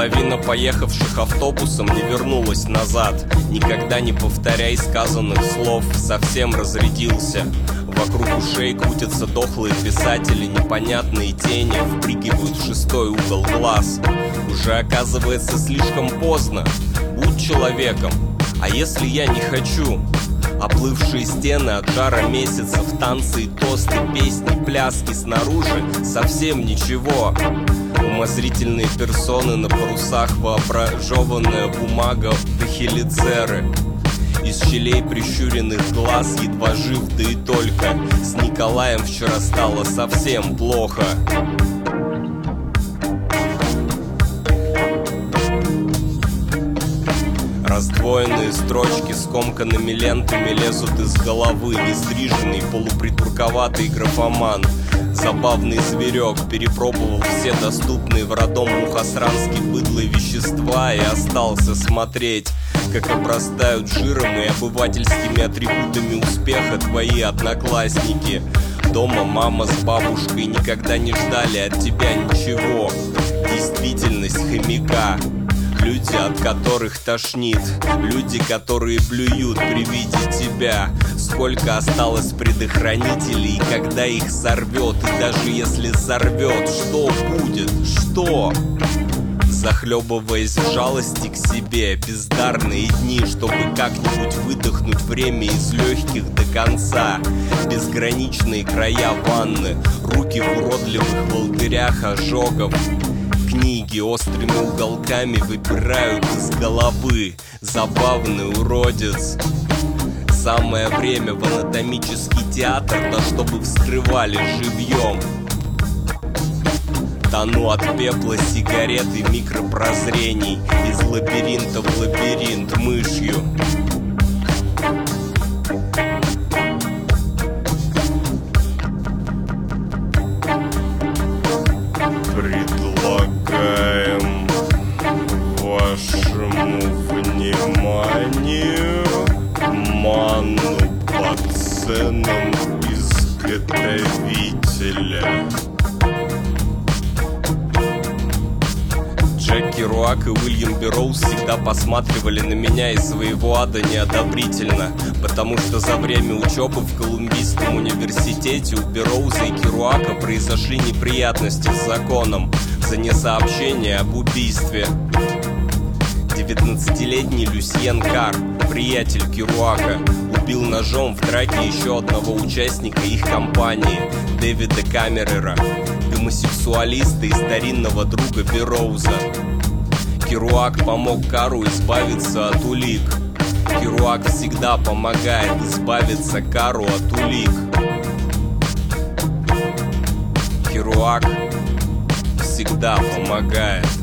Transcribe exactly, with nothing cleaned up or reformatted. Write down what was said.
Половина поехавших автобусом не вернулась назад. Никогда не повторяй сказанных слов, совсем разрядился. Вокруг ушей крутятся дохлые писатели, непонятные тени впрыгивают в шестой угол глаз. Уже оказывается слишком поздно. Будь человеком, а если я не хочу? Оплывшие стены от жара месяцев, танцы и тосты, песни, пляски снаружи совсем ничего. Умозрительные персоны на парусах, воображенная бумага, пахилицеры. Из щелей прищуренных глаз едва жив, да и только. С Николаем вчера стало совсем плохо. Раздвоенные строчки скомканными лентами лезут из головы. Нестриженный, полупридурковатый графоман, забавный зверек, перепробовал все доступные в родом мухосрански быдлые вещества и остался смотреть, как обрастают жиром и обывательскими атрибутами успеха твои одноклассники. Дома мама с бабушкой никогда не ждали от тебя ничего. Действительность хомяка. Люди, от которых тошнит, люди, которые блюют при виде тебя. Сколько осталось предохранителей, и когда их сорвет, и даже если сорвет, что будет? Что? Захлебываясь в жалости к себе, бездарные дни, чтобы как-нибудь выдохнуть время из легких до конца. Безграничные края ванны, руки в уродливых волдырях ожогов. Книги острыми уголками выпирают из головы. Забавный уродец. Самое время в анатомический театр, да чтобы вскрывали живьем. Тону от пепла сигарет и микропрозрений. Из лабиринта в лабиринт мышью. Предлагаем вашему вниманию манну по ценам изготовителя. Джек Керуак и Уильям Берроуз всегда посматривали на меня из своего ада неодобрительно, потому что за время учебы в Колумбийском университете у Берроуза и Керуака произошли неприятности с законом за несообщение об убийстве. девятнадцатилетний Люсьен Кар, приятель Керуака, убил ножом в драке еще одного участника их компании, Дэвида Камерера, гомосексуалиста и старинного друга Берроуза. Керуак помог Кару избавиться от улик. Керуак всегда помогает избавиться Кару от улик. Керуак всегда помогает.